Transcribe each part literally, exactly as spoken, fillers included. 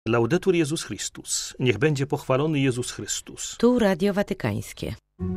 Laudetur Jezus Chrystus. Niech będzie pochwalony Jezus Chrystus. Tu Radio Watykańskie.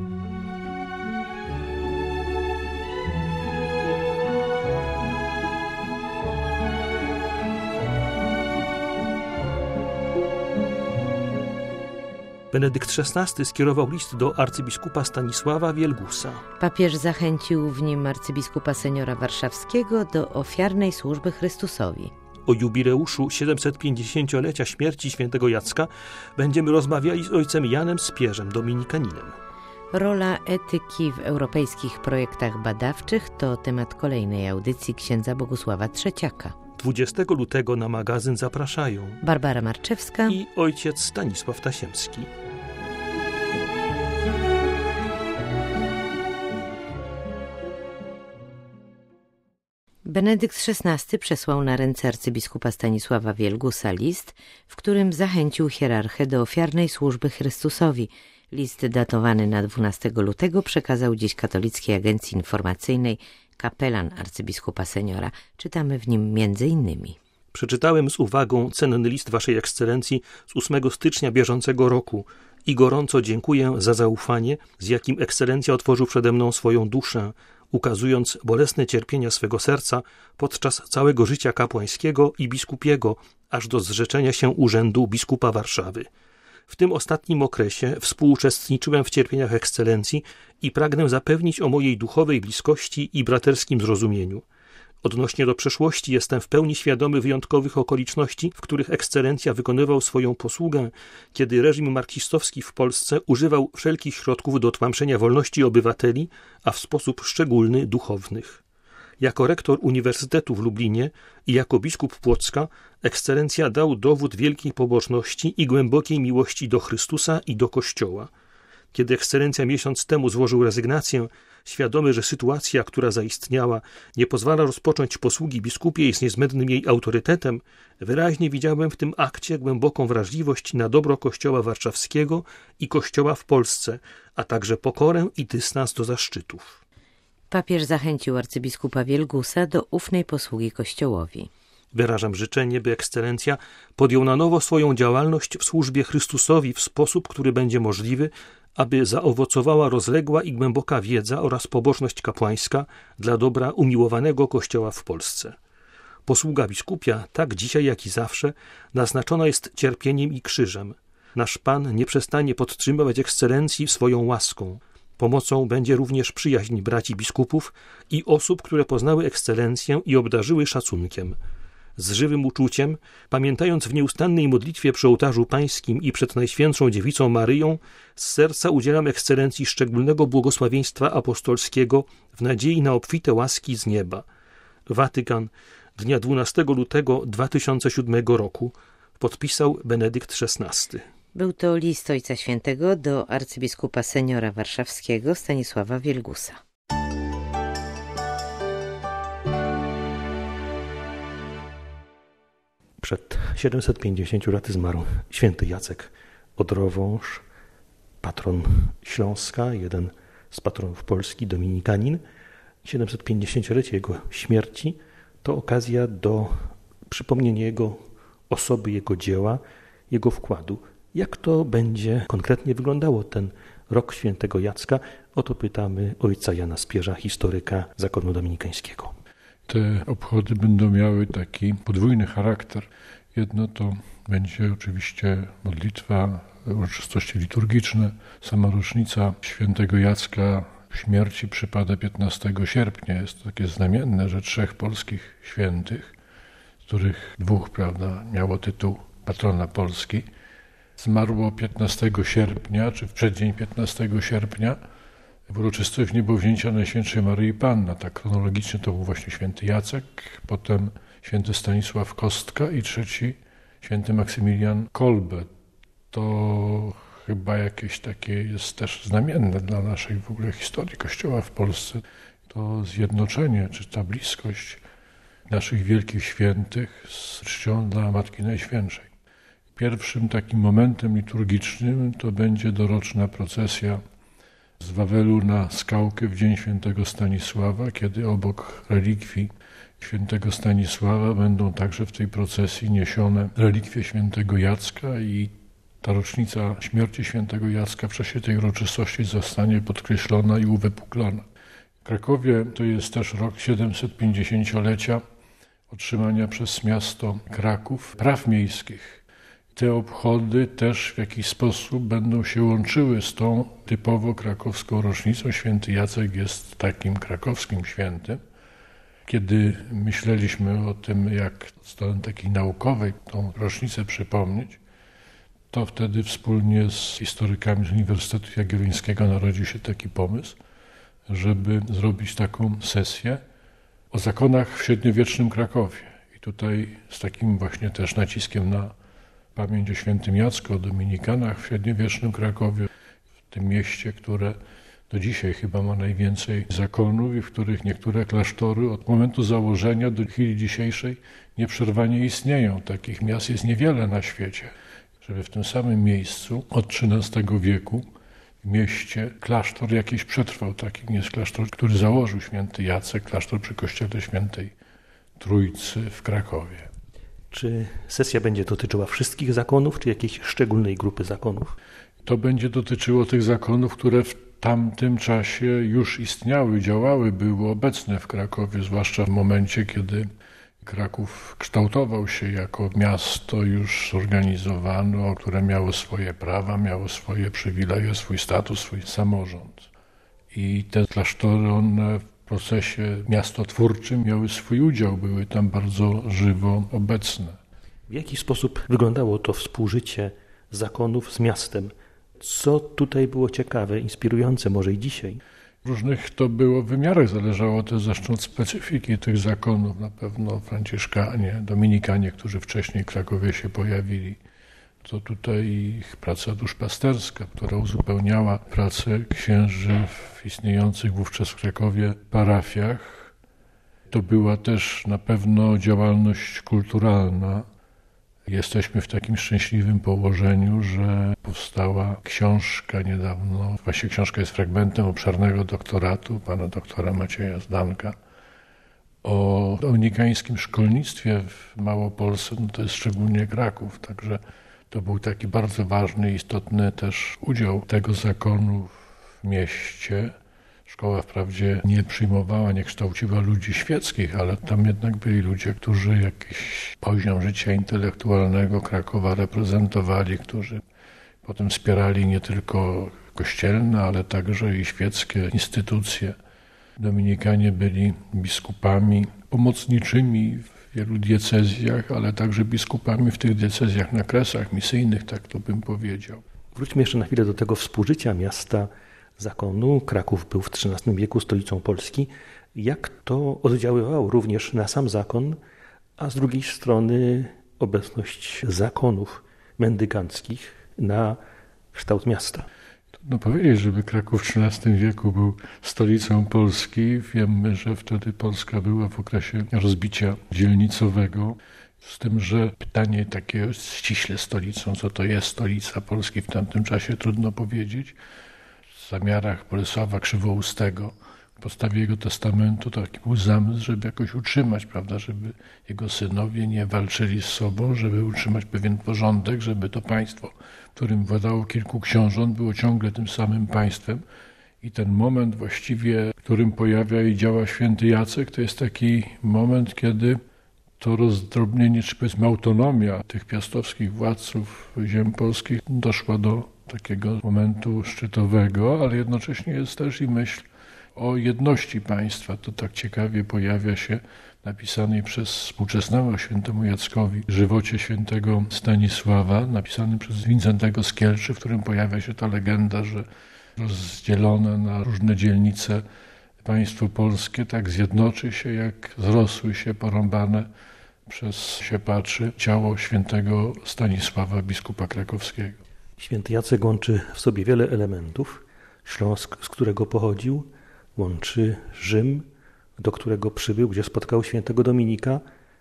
Benedykt szesnasty skierował list do arcybiskupa Stanisława Wielgusa. Papież zachęcił w nim arcybiskupa seniora warszawskiego do ofiarnej służby Chrystusowi. O jubileuszu siedemsetpięćdziesięciolecia śmierci świętego Jacka będziemy rozmawiali z ojcem Janem Spierzem, dominikaninem. Rola etyki w europejskich projektach badawczych to temat kolejnej audycji księdza Bogusława Trzeciaka. dwudziestego lutego na magazyn zapraszają Barbara Marczewska i ojciec Stanisław Tasiemski. Benedykt szesnasty przesłał na ręce arcybiskupa Stanisława Wielgusa list, w którym zachęcił hierarchę do ofiarnej służby Chrystusowi. List datowany na dwunastego lutego przekazał dziś Katolickiej Agencji Informacyjnej kapelan arcybiskupa seniora. Czytamy w nim między innymi. Przeczytałem z uwagą cenny list Waszej Ekscelencji z ósmego stycznia bieżącego roku i gorąco dziękuję za zaufanie, z jakim Ekscelencja otworzył przede mną swoją duszę, ukazując bolesne cierpienia swego serca podczas całego życia kapłańskiego i biskupiego, aż do zrzeczenia się urzędu biskupa Warszawy. W tym ostatnim okresie współuczestniczyłem w cierpieniach Ekscelencji i pragnę zapewnić o mojej duchowej bliskości i braterskim zrozumieniu. Odnośnie do przeszłości jestem w pełni świadomy wyjątkowych okoliczności, w których Ekscelencja wykonywał swoją posługę, kiedy reżim marksistowski w Polsce używał wszelkich środków do tłamszenia wolności obywateli, a w sposób szczególny duchownych. Jako rektor Uniwersytetu w Lublinie i jako biskup Płocka Ekscelencja dał dowód wielkiej pobożności i głębokiej miłości do Chrystusa i do Kościoła. Kiedy Ekscelencja miesiąc temu złożył rezygnację, świadomy, że sytuacja, która zaistniała, nie pozwala rozpocząć posługi biskupiej z niezbędnym jej autorytetem, wyraźnie widziałem w tym akcie głęboką wrażliwość na dobro Kościoła warszawskiego i Kościoła w Polsce, a także pokorę i dystans do zaszczytów. Papież zachęcił arcybiskupa Wielgusa do ufnej posługi Kościołowi. Wyrażam życzenie, by Ekscelencja podjął na nowo swoją działalność w służbie Chrystusowi w sposób, który będzie możliwy, aby zaowocowała rozległa i głęboka wiedza oraz pobożność kapłańska dla dobra umiłowanego Kościoła w Polsce. Posługa biskupia, tak dzisiaj jak i zawsze, naznaczona jest cierpieniem i krzyżem. Nasz Pan nie przestanie podtrzymywać Ekscelencji swoją łaską. Pomocą będzie również przyjaźń braci biskupów i osób, które poznały Ekscelencję i obdarzyły szacunkiem. Z żywym uczuciem, pamiętając w nieustannej modlitwie przy ołtarzu pańskim i przed Najświętszą Dziewicą Maryją, z serca udzielam Ekscelencji szczególnego błogosławieństwa apostolskiego w nadziei na obfite łaski z nieba. Watykan, dnia dwunastego lutego dwa tysiące siódmego roku, podpisał Benedykt szesnasty. Był to list Ojca Świętego do arcybiskupa seniora warszawskiego Stanisława Wielgusa. Przed siedemset pięćdziesięciu laty zmarł święty Jacek Odrowąż, patron Śląska, jeden z patronów Polski, dominikanin. siedemsetpięćdziesięciolecie jego śmierci to okazja do przypomnienia jego osoby, jego dzieła, jego wkładu. Jak to będzie konkretnie wyglądało ten rok świętego Jacka? O to pytamy ojca Jana Spierza, historyka zakonu dominikańskiego. Te obchody będą miały taki podwójny charakter. Jedno to będzie oczywiście modlitwa, uroczystości liturgiczne. Sama rocznica świętego Jacka śmierci przypada piętnastego sierpnia. Jest to takie znamienne, że trzech polskich świętych, z których dwóch, prawda, miało tytuł patrona Polski, zmarło piętnastego sierpnia, czy w przeddzień piętnastego sierpnia, w uroczystość niebowzięcia Najświętszej Maryi Panny. Tak chronologicznie to był właśnie święty Jacek, potem święty Stanisław Kostka i trzeci święty Maksymilian Kolbe. To chyba jakieś takie jest też znamienne dla naszej w ogóle historii Kościoła w Polsce. To zjednoczenie, czy ta bliskość naszych wielkich świętych z czcią dla Matki Najświętszej. Pierwszym takim momentem liturgicznym to będzie doroczna procesja z Wawelu na Skałkę w dzień świętego Stanisława, kiedy obok relikwii świętego Stanisława będą także w tej procesji niesione relikwie świętego Jacka i ta rocznica śmierci świętego Jacka w czasie tej uroczystości zostanie podkreślona i uwypuklona. W Krakowie to jest też rok siedemsetpięćdziesięciolecia otrzymania przez miasto Kraków praw miejskich. Te obchody też w jakiś sposób będą się łączyły z tą typowo krakowską rocznicą. Święty Jacek jest takim krakowskim świętym. Kiedy myśleliśmy o tym, jak od strony takiej naukowej tą rocznicę przypomnieć, to wtedy wspólnie z historykami z Uniwersytetu Jagiellońskiego narodził się taki pomysł, żeby zrobić taką sesję o zakonach w średniowiecznym Krakowie. I tutaj z takim właśnie też naciskiem na pamięć o świętym Jacku, o dominikanach w średniowiecznym Krakowie, w tym mieście, które do dzisiaj chyba ma najwięcej zakonów i w których niektóre klasztory od momentu założenia do chwili dzisiejszej nieprzerwanie istnieją. Takich miast jest niewiele na świecie. Żeby w tym samym miejscu od trzynastego wieku w mieście klasztor jakiś przetrwał. Takim jest klasztor, który założył święty Jacek, klasztor przy kościele świętej Trójcy w Krakowie. Czy sesja będzie dotyczyła wszystkich zakonów, czy jakiejś szczególnej grupy zakonów? To będzie dotyczyło tych zakonów, które w tamtym czasie już istniały, działały, były obecne w Krakowie, zwłaszcza w momencie, kiedy Kraków kształtował się jako miasto już zorganizowane, które miało swoje prawa, miało swoje przywileje, swój status, swój samorząd. I te klasztory, one w procesie miastotwórczym miały swój udział, były tam bardzo żywo obecne. W jaki sposób wyglądało to współżycie zakonów z miastem? Co tutaj było ciekawe, inspirujące może i dzisiaj? W różnych to było wymiarach, zależało też zresztą od specyfiki tych zakonów. Na pewno franciszkanie, dominikanie, którzy wcześniej w Krakowie się pojawili, to tutaj ich praca duszpasterska, która uzupełniała pracę księży w istniejących wówczas w Krakowie parafiach. To była też na pewno działalność kulturalna. Jesteśmy w takim szczęśliwym położeniu, że powstała książka niedawno, właśnie książka jest fragmentem obszernego doktoratu pana doktora Macieja Zdanka o dominikańskim szkolnictwie w Małopolsce, no to jest szczególnie Kraków, także to był taki bardzo ważny, istotny też udział tego zakonu w mieście. Szkoła wprawdzie nie przyjmowała, nie kształciła ludzi świeckich, ale tam jednak byli ludzie, którzy jakiś poziom życia intelektualnego Krakowa reprezentowali, którzy potem wspierali nie tylko kościelne, ale także i świeckie instytucje. Dominikanie byli biskupami pomocniczymi w wielu diecezjach, ale także biskupami w tych diecezjach na kresach misyjnych, tak to bym powiedział. Wróćmy jeszcze na chwilę do tego współżycia miasta zakonu. Kraków był w trzynastym wieku stolicą Polski. Jak to oddziaływało również na sam zakon, a z drugiej strony obecność zakonów mendykanckich na kształt miasta? Trudno powiedzieć, żeby Kraków w trzynastym wieku był stolicą Polski. Wiemy, że wtedy Polska była w okresie rozbicia dzielnicowego. Z tym, że pytanie takie ściśle stolicą, co to jest stolica Polski w tamtym czasie, trudno powiedzieć. W zamiarach Bolesława Krzywoustego, w podstawie jego testamentu, taki był zamysł, żeby jakoś utrzymać, prawda, żeby jego synowie nie walczyli z sobą, żeby utrzymać pewien porządek, żeby to państwo, którym władało kilku książąt, było ciągle tym samym państwem. I ten moment właściwie, w którym pojawia i działa święty Jacek, to jest taki moment, kiedy to rozdrobnienie, czy powiedzmy autonomia tych piastowskich władców ziem polskich doszła do takiego momentu szczytowego, ale jednocześnie jest też i myśl o jedności państwa. To tak ciekawie pojawia się napisanej przez współczesnego świętemu Jackowi żywocie świętego Stanisława, napisanym przez Wincentego z Kielczy, w którym pojawia się ta legenda, że rozdzielone na różne dzielnice państwo polskie tak zjednoczy się, jak zrosły się porąbane przez siepaczy ciało świętego Stanisława, biskupa krakowskiego. Święty Jacek łączy w sobie wiele elementów. Śląsk, z którego pochodził, łączy Rzym, do którego przybył, gdzie spotkał świętego Dominika,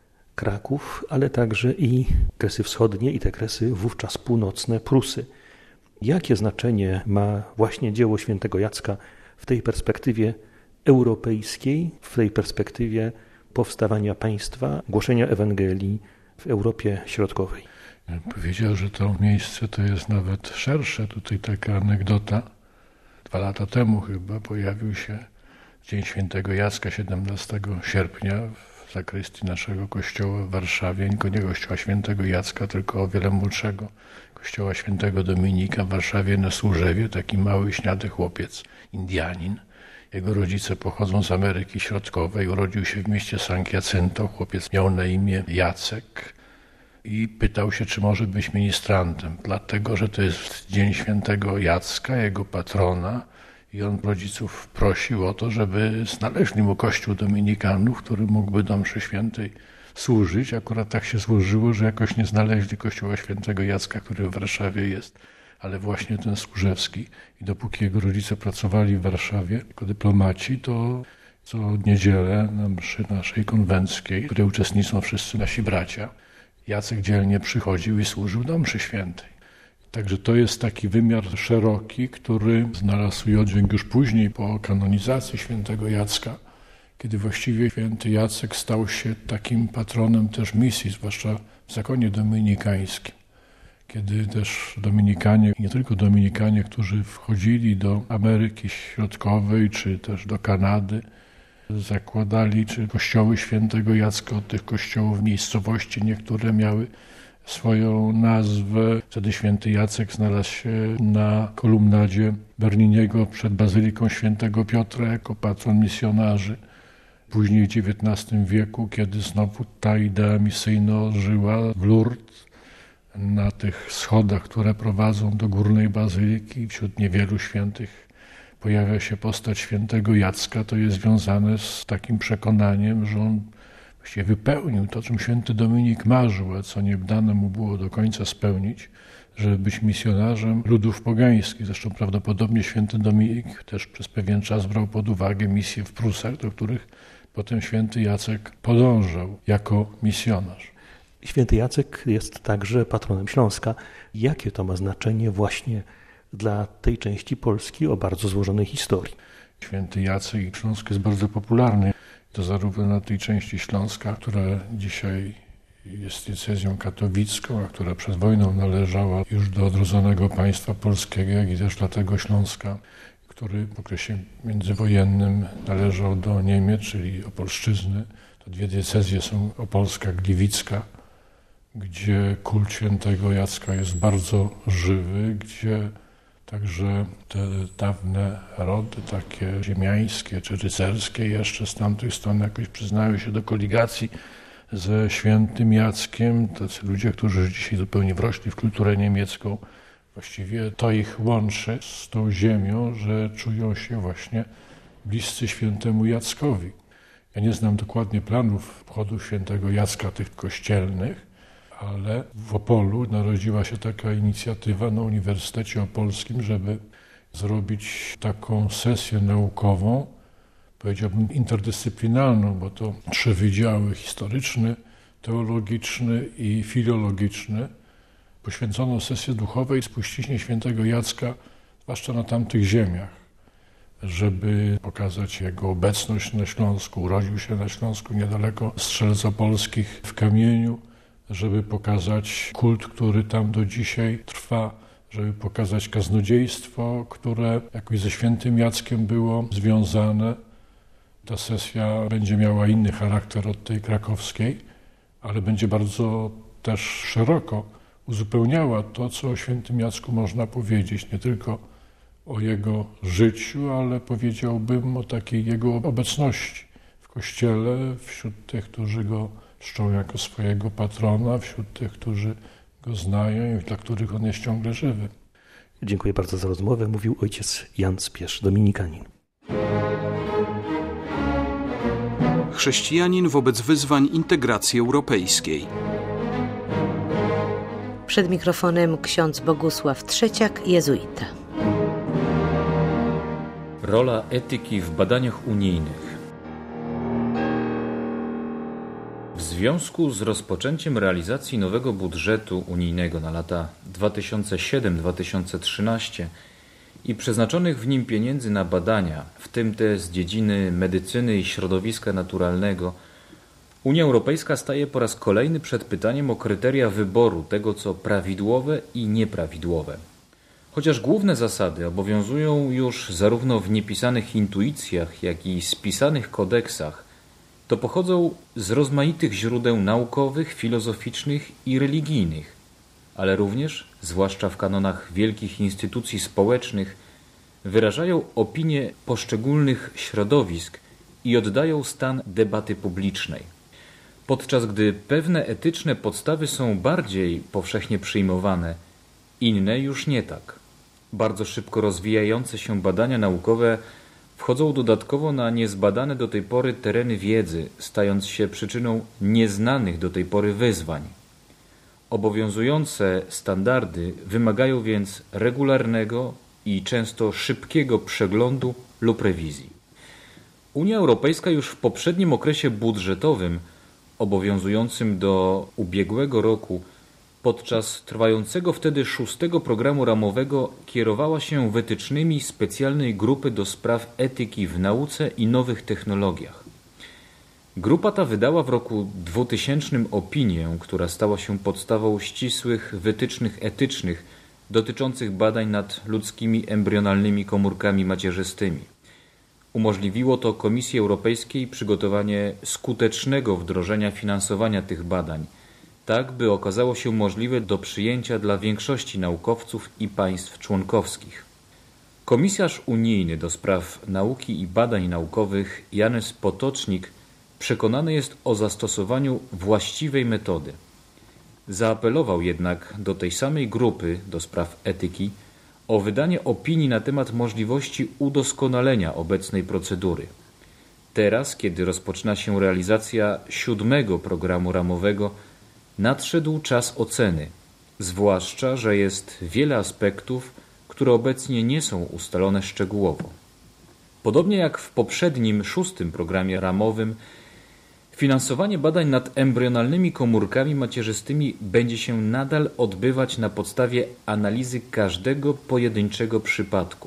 Kraków, ale także i Kresy Wschodnie i te Kresy wówczas północne, Prusy. Jakie znaczenie ma właśnie dzieło świętego Jacka w tej perspektywie europejskiej, w tej perspektywie powstawania państwa, głoszenia Ewangelii w Europie Środkowej. Powiedział, że to miejsce to jest nawet szersze. Tutaj taka anegdota. Dwa lata temu chyba pojawił się Dzień Świętego Jacka, siedemnastego sierpnia, w zakrystii naszego kościoła w Warszawie. Nie kościoła Świętego Jacka, tylko o wiele młodszego kościoła Świętego Dominika w Warszawie na Służewie. Taki mały, śniady chłopiec, Indianin. Jego rodzice pochodzą z Ameryki Środkowej. Urodził się w mieście San Jacinto. Chłopiec miał na imię Jacek i pytał się, czy może być ministrantem, dlatego że to jest Dzień Świętego Jacka, jego patrona, i on rodziców prosił o to, żeby znaleźli mu kościół dominikanów, który mógłby do mszy świętej służyć. Akurat tak się złożyło, że jakoś nie znaleźli kościoła Świętego Jacka, który w Warszawie jest, ale właśnie ten służewski. I dopóki jego rodzice pracowali w Warszawie jako dyplomaci, to co niedzielę na mszy naszej konwenckiej, w której uczestniczą wszyscy nasi bracia, Jacek dzielnie przychodził i służył do mszy świętej. Także to jest taki wymiar szeroki, który znalazł swój oddźwięk już później po kanonizacji świętego Jacka, kiedy właściwie święty Jacek stał się takim patronem też misji, zwłaszcza w zakonie dominikańskim. Kiedy też Dominikanie, nie tylko Dominikanie, którzy wchodzili do Ameryki Środkowej czy też do Kanady, zakładali czy kościoły świętego Jacka. Od tych kościołów miejscowości niektóre miały swoją nazwę. Wtedy święty Jacek znalazł się na kolumnadzie Berniniego przed bazyliką świętego Piotra jako patron misjonarzy. Później w dziewiętnastym wieku, kiedy znowu ta idea misyjna żyła w Lourdes, na tych schodach, które prowadzą do górnej bazyliki, wśród niewielu świętych pojawia się postać świętego Jacka. To jest związane z takim przekonaniem, że on właściwie wypełnił to, czym święty Dominik marzył, a co nie dane mu było do końca spełnić, żeby być misjonarzem ludów pogańskich. Zresztą prawdopodobnie święty Dominik też przez pewien czas brał pod uwagę misje w Prusach, do których potem święty Jacek podążał jako misjonarz. Święty Jacek jest także patronem Śląska. Jakie to ma znaczenie właśnie dla tej części Polski o bardzo złożonej historii? Święty Jacek i Śląsk jest bardzo popularny. To zarówno na tej części Śląska, która dzisiaj jest diecezją katowicką, a która przed wojną należała już do odrodzonego państwa polskiego, jak i też dla tego Śląska, który w okresie międzywojennym należał do Niemiec, czyli Opolszczyzny. To dwie diecezje są opolska, gliwicka, gdzie kult świętego Jacka jest bardzo żywy, gdzie także te dawne rody, takie ziemiańskie czy rycerskie, jeszcze z tamtej strony jakoś przyznają się do koligacji ze świętym Jackiem. Tacy ludzie, którzy już dzisiaj zupełnie wrośli w kulturę niemiecką, właściwie to ich łączy z tą ziemią, że czują się właśnie bliscy świętemu Jackowi. Ja nie znam dokładnie planów wchodu świętego Jacka tych kościelnych, ale w Opolu narodziła się taka inicjatywa na Uniwersytecie Opolskim, żeby zrobić taką sesję naukową, powiedziałbym interdyscyplinarną, bo to trzy wydziały: historyczny, teologiczny i filologiczny, poświęcono sesję duchowej spuściźnie świętego Jacka, zwłaszcza na tamtych ziemiach, żeby pokazać jego obecność na Śląsku. Urodził się na Śląsku niedaleko Strzelc Opolskich w Kamieniu, żeby pokazać kult, który tam do dzisiaj trwa, żeby pokazać kaznodziejstwo, które jakoś ze świętym Jackiem było związane. Ta sesja będzie miała inny charakter od tej krakowskiej, ale będzie bardzo też szeroko uzupełniała to, co o świętym Jacku można powiedzieć, nie tylko o jego życiu, ale powiedziałbym o takiej jego obecności w Kościele, wśród tych, którzy go czczą jako swojego patrona, wśród tych, którzy go znają i dla których on jest ciągle żywy. Dziękuję bardzo za rozmowę. Mówił ojciec Jan Spiesz, dominikanin. Chrześcijanin wobec wyzwań integracji europejskiej. Przed mikrofonem ksiądz Bogusław Trzeciak, jezuita. Rola etyki w badaniach unijnych. W związku z rozpoczęciem realizacji nowego budżetu unijnego na lata dwa tysiące siódmy do dwa tysiące trzynastego i przeznaczonych w nim pieniędzy na badania, w tym te z dziedziny medycyny i środowiska naturalnego Unia Europejska staje po raz kolejny przed pytaniem o kryteria wyboru tego, co prawidłowe i nieprawidłowe. Chociaż główne zasady obowiązują już zarówno w niepisanych intuicjach, jak i spisanych kodeksach, to pochodzą z rozmaitych źródeł naukowych, filozoficznych i religijnych, ale również, zwłaszcza w kanonach wielkich instytucji społecznych, wyrażają opinie poszczególnych środowisk i oddają stan debaty publicznej. Podczas gdy pewne etyczne podstawy są bardziej powszechnie przyjmowane, inne już nie tak. Bardzo szybko rozwijające się badania naukowe wchodzą dodatkowo na niezbadane do tej pory tereny wiedzy, stając się przyczyną nieznanych do tej pory wyzwań. Obowiązujące standardy wymagają więc regularnego i często szybkiego przeglądu lub rewizji. Unia Europejska już w poprzednim okresie budżetowym, obowiązującym do ubiegłego roku, podczas trwającego wtedy szóstego programu ramowego kierowała się wytycznymi specjalnej grupy do spraw etyki w nauce i nowych technologiach. Grupa ta wydała w roku dwutysięcznym opinię, która stała się podstawą ścisłych wytycznych etycznych dotyczących badań nad ludzkimi embrionalnymi komórkami macierzystymi. Umożliwiło to Komisji Europejskiej przygotowanie skutecznego wdrożenia finansowania tych badań, tak by okazało się możliwe do przyjęcia dla większości naukowców i państw członkowskich. Komisarz unijny do spraw nauki i badań naukowych Janez Potocznik przekonany jest o zastosowaniu właściwej metody. Zaapelował jednak do tej samej grupy do spraw etyki o wydanie opinii na temat możliwości udoskonalenia obecnej procedury. Teraz, kiedy rozpoczyna się realizacja siódmego programu ramowego, nadszedł czas oceny, zwłaszcza że jest wiele aspektów, które obecnie nie są ustalone szczegółowo. Podobnie jak w poprzednim szóstym programie ramowym, finansowanie badań nad embrionalnymi komórkami macierzystymi będzie się nadal odbywać na podstawie analizy każdego pojedynczego przypadku.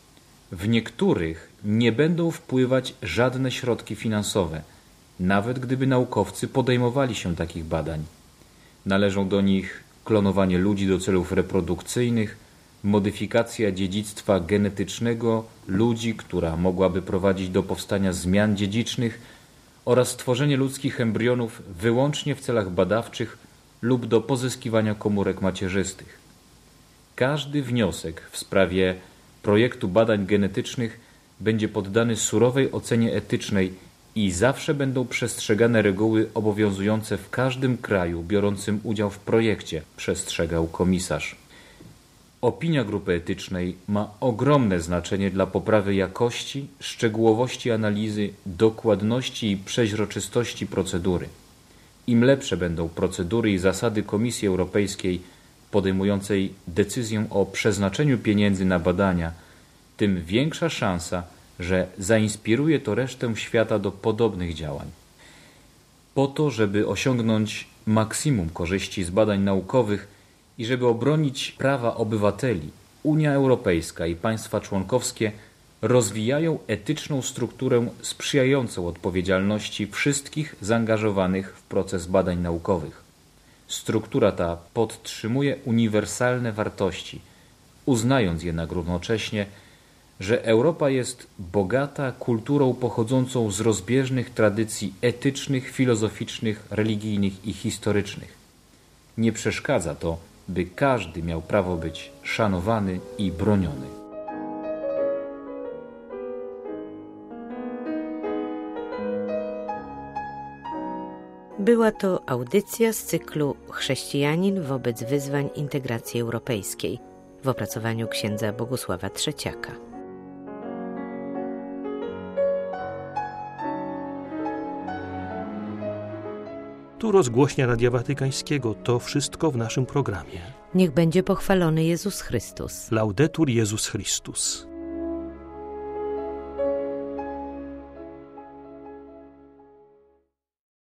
W niektórych nie będą wpływać żadne środki finansowe, nawet gdyby naukowcy podejmowali się takich badań. Należą do nich klonowanie ludzi do celów reprodukcyjnych, modyfikacja dziedzictwa genetycznego ludzi, która mogłaby prowadzić do powstania zmian dziedzicznych oraz tworzenie ludzkich embrionów wyłącznie w celach badawczych lub do pozyskiwania komórek macierzystych. Każdy wniosek w sprawie projektu badań genetycznych będzie poddany surowej ocenie etycznej i zawsze będą przestrzegane reguły obowiązujące w każdym kraju biorącym udział w projekcie, przestrzegał komisarz. Opinia grupy etycznej ma ogromne znaczenie dla poprawy jakości, szczegółowości analizy, dokładności i przeźroczystości procedury. Im lepsze będą procedury i zasady Komisji Europejskiej podejmującej decyzję o przeznaczeniu pieniędzy na badania, tym większa szansa, że zainspiruje to resztę świata do podobnych działań. Po to, żeby osiągnąć maksimum korzyści z badań naukowych i żeby obronić prawa obywateli, Unia Europejska i państwa członkowskie rozwijają etyczną strukturę sprzyjającą odpowiedzialności wszystkich zaangażowanych w proces badań naukowych. Struktura ta podtrzymuje uniwersalne wartości, uznając jednak równocześnie, że Europa jest bogata kulturą pochodzącą z rozbieżnych tradycji etycznych, filozoficznych, religijnych i historycznych. Nie przeszkadza to, by każdy miał prawo być szanowany i broniony. Była to audycja z cyklu Chrześcijanin wobec wyzwań integracji europejskiej w opracowaniu księdza Bogusława Trzeciaka. Tu rozgłośnia Radia Watykańskiego. To wszystko w naszym programie. Niech będzie pochwalony Jezus Chrystus. Laudetur Jezus Chrystus.